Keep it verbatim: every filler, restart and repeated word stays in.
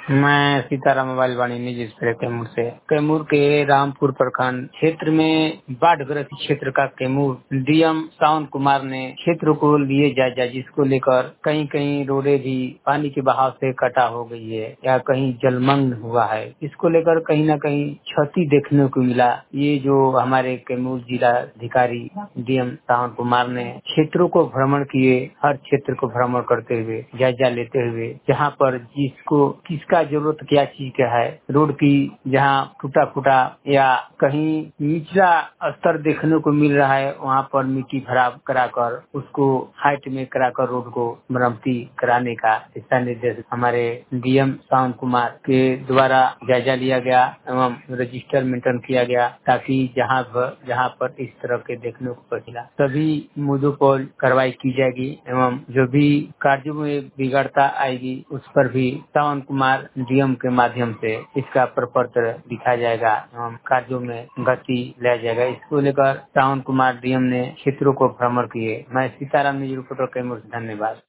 मैं सीताराम मोबाइल वाणी निजी स्प्रे कैमूर से कैमूर के रामपुर प्रखंड क्षेत्र में बाढ़ग्रस्त क्षेत्र का कैमूर डीएम सावन कुमार ने क्षेत्र को लिए जायजा, जिसको लेकर कहीं कहीं रोडें भी पानी के बहाव से कटा हो गई है या कहीं जलमग्न हुआ है। इसको लेकर कहीं न कहीं क्षति देखने को मिला। ये जो हमारे कैमूर जिला अधिकारी डीएम सावन कुमार ने क्षेत्रों को भ्रमण किए, हर क्षेत्र को भ्रमण करते हुए जायजा लेते हुए जहाँ पर जिसको किसका जरूरत क्या चीज का है, रोड की जहाँ टूटा फूटा या कहीं निचला स्तर देखने को मिल रहा है, वहाँ पर मिट्टी भराव कराकर उसको हाइट में कराकर रोड को मरम्मती कराने का दिशा निर्देश हमारे डीएम सावन कुमार के द्वारा जायजा लिया गया एवं रजिस्टर मेंटेन किया गया, ताकि जहाँ पर जहाँ पर इस तरह के देखने को मिला सभी मुद्दों पर कार्रवाई की जाएगी एवं जो भी कार्यों में बिगड़ता आएगी उस पर भी सावन कुमार डीएम के माध्यम से इसका प्रपत्र दिखाया जाएगा एवं कार्यों में गति लाया जाएगा। इसको लेकर सावन कुमार डीएम ने क्षेत्रों को भ्रमण किए। मैं सीताराम निजी रिपोर्टर कैमूर से, धन्यवाद।